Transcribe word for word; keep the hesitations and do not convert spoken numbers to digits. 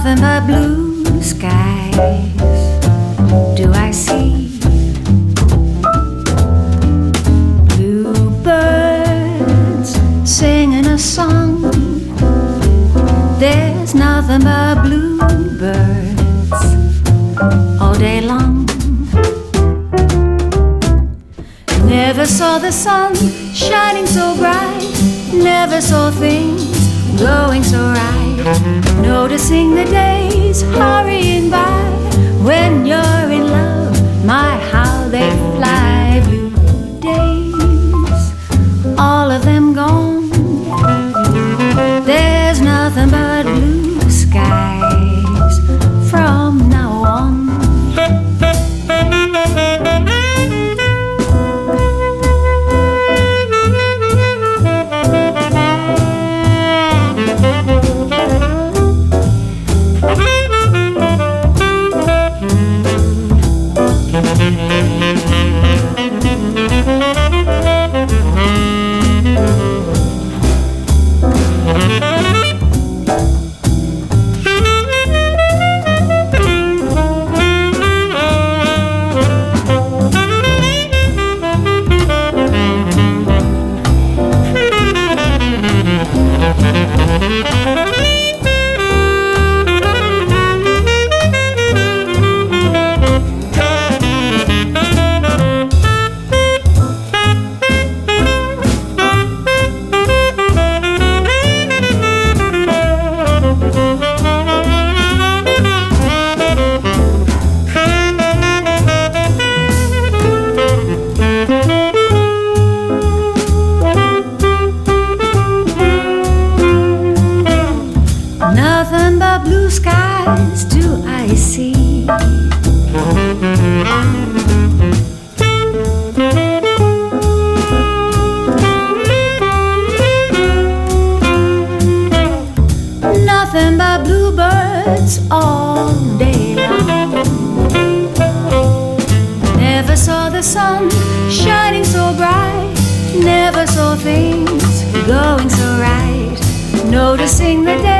Nothing but blue skies do I see. Bluebirds singing a song. There's nothing but bluebirds all day long. Never saw the sun shining so bright. Never saw things going so right. Noticing the days hurrying by. When you're in love, my how they fly. Blue days, all of them gone. There's nothing but blue skies from now on. Nothing but blue skies do I see. Nothing but bluebirds all day long. Never saw the sun shining so bright. Never saw things going so right. Noticing the day